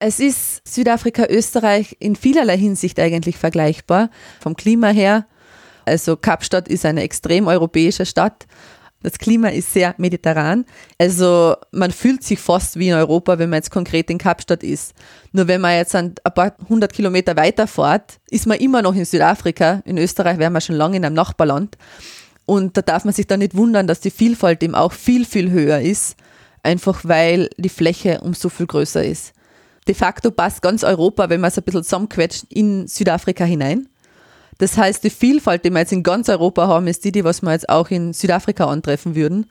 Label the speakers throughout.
Speaker 1: Es ist Südafrika, Österreich in vielerlei Hinsicht eigentlich vergleichbar, vom Klima her. Also Kapstadt ist eine extrem europäische Stadt. Das Klima ist sehr mediterran. Also man fühlt sich fast wie in Europa, wenn man jetzt konkret in Kapstadt ist. Nur wenn man jetzt ein paar 100 Kilometer weiter fährt, ist man immer noch in Südafrika. In Österreich wären wir schon lange in einem Nachbarland. Und da darf man sich dann nicht wundern, dass die Vielfalt eben auch viel, viel höher ist. Einfach weil die Fläche um so viel größer ist. De facto passt ganz Europa, wenn man es ein bisschen zusammenquetscht, in Südafrika hinein. Das heißt, die Vielfalt, die wir jetzt in ganz Europa haben, ist die, was wir jetzt auch in Südafrika antreffen würden.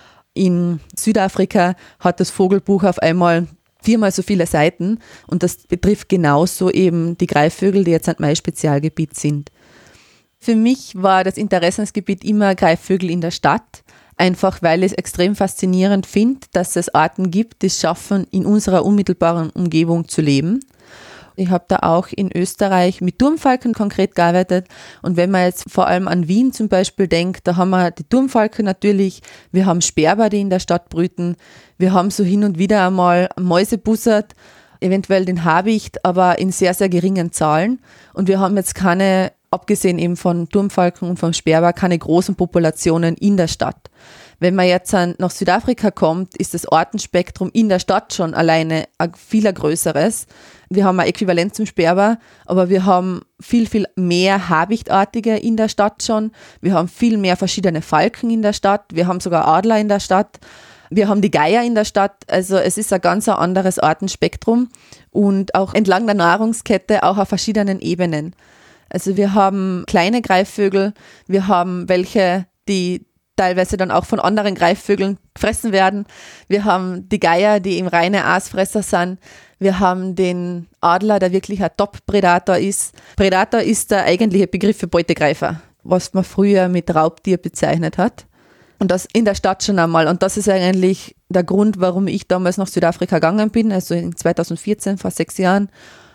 Speaker 1: In Südafrika hat das Vogelbuch auf einmal 4-mal so viele Seiten und das betrifft genauso eben die Greifvögel, die jetzt mein Spezialgebiet sind. Für mich war das Interessensgebiet immer Greifvögel in der Stadt, einfach weil ich es extrem faszinierend finde, dass es Arten gibt, die es schaffen, in unserer unmittelbaren Umgebung zu leben. Ich habe da auch in Österreich mit Turmfalken konkret gearbeitet und wenn man jetzt vor allem an Wien zum Beispiel denkt, da haben wir die Turmfalken natürlich, wir haben Sperber, die in der Stadt brüten, wir haben so hin und wieder einmal Mäusebussard, eventuell den Habicht, aber in sehr, sehr geringen Zahlen und wir haben jetzt keine, abgesehen eben von Turmfalken und vom Sperber, keine großen Populationen in der Stadt. Wenn man jetzt nach Südafrika kommt, ist das Artenspektrum in der Stadt schon alleine ein viel größeres. Wir haben ein Äquivalent zum Sperber, aber wir haben viel, viel mehr Habichtartige in der Stadt schon. Wir haben viel mehr verschiedene Falken in der Stadt. Wir haben sogar Adler in der Stadt. Wir haben die Geier in der Stadt. Also es ist ein ganz anderes Artenspektrum und auch entlang der Nahrungskette auch auf verschiedenen Ebenen. Also wir haben kleine Greifvögel, wir haben welche, die teilweise dann auch von anderen Greifvögeln gefressen werden. Wir haben die Geier, die eben reine Aasfresser sind. Wir haben den Adler, der wirklich ein Top-Predator ist. Predator ist der eigentliche Begriff für Beutegreifer, was man früher mit Raubtier bezeichnet hat. Und das in der Stadt schon einmal. Und das ist eigentlich der Grund, warum ich damals nach Südafrika gegangen bin, also in 2014, vor 6 Jahren,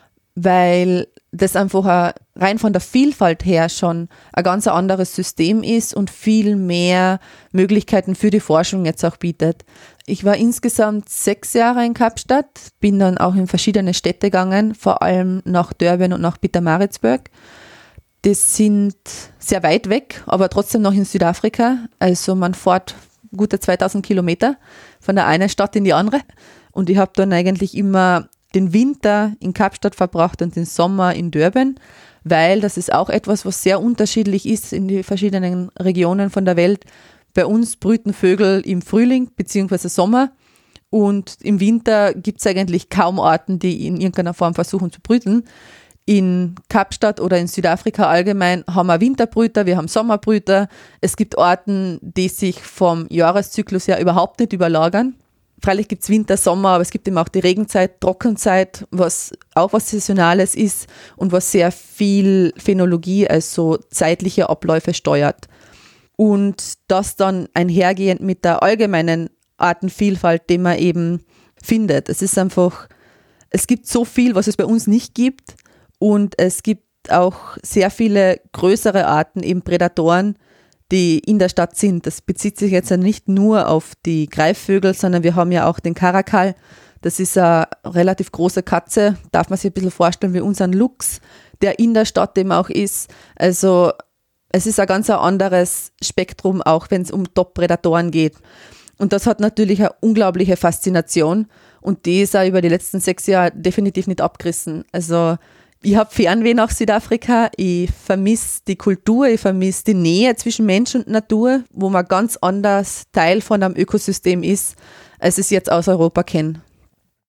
Speaker 1: weil das einfach rein von der Vielfalt her schon ein ganz anderes System ist und viel mehr Möglichkeiten für die Forschung jetzt auch bietet. Ich war insgesamt 6 Jahre in Kapstadt, bin dann auch in verschiedene Städte gegangen, vor allem nach Durban und nach Pietermaritzburg. Das sind sehr weit weg, aber trotzdem noch in Südafrika. Also man fährt gute 2000 Kilometer von der einen Stadt in die andere. Und ich habe dann eigentlich immer den Winter in Kapstadt verbracht und den Sommer in Durban, weil das ist auch etwas, was sehr unterschiedlich ist in die verschiedenen Regionen von der Welt. Bei uns brüten Vögel im Frühling bzw. Sommer und im Winter gibt es eigentlich kaum Arten, die in irgendeiner Form versuchen zu brüten. In Kapstadt oder in Südafrika allgemein haben wir Winterbrüter, wir haben Sommerbrüter. Es gibt Arten, die sich vom Jahreszyklus her überhaupt nicht überlagern. Freilich gibt es Winter, Sommer, aber es gibt eben auch die Regenzeit, Trockenzeit, was auch was Saisonales ist und was sehr viel Phänologie, also zeitliche Abläufe steuert. Und das dann einhergehend mit der allgemeinen Artenvielfalt, die man eben findet. Es ist einfach, es gibt so viel, was es bei uns nicht gibt und es gibt auch sehr viele größere Arten, eben Prädatoren, die in der Stadt sind. Das bezieht sich jetzt ja nicht nur auf die Greifvögel, sondern wir haben ja auch den Karakal. Das ist eine relativ große Katze, darf man sich ein bisschen vorstellen wie unseren Luchs, der in der Stadt eben auch ist. Also es ist ein ganz anderes Spektrum, auch wenn es um Top-Prädatoren geht. Und das hat natürlich eine unglaubliche Faszination und die ist auch über die letzten 6 Jahre definitiv nicht abgerissen. Also ich habe Fernweh nach Südafrika, ich vermisse die Kultur, ich vermisse die Nähe zwischen Mensch und Natur, wo man ganz anders Teil von einem Ökosystem ist, als ich es jetzt aus Europa kenne.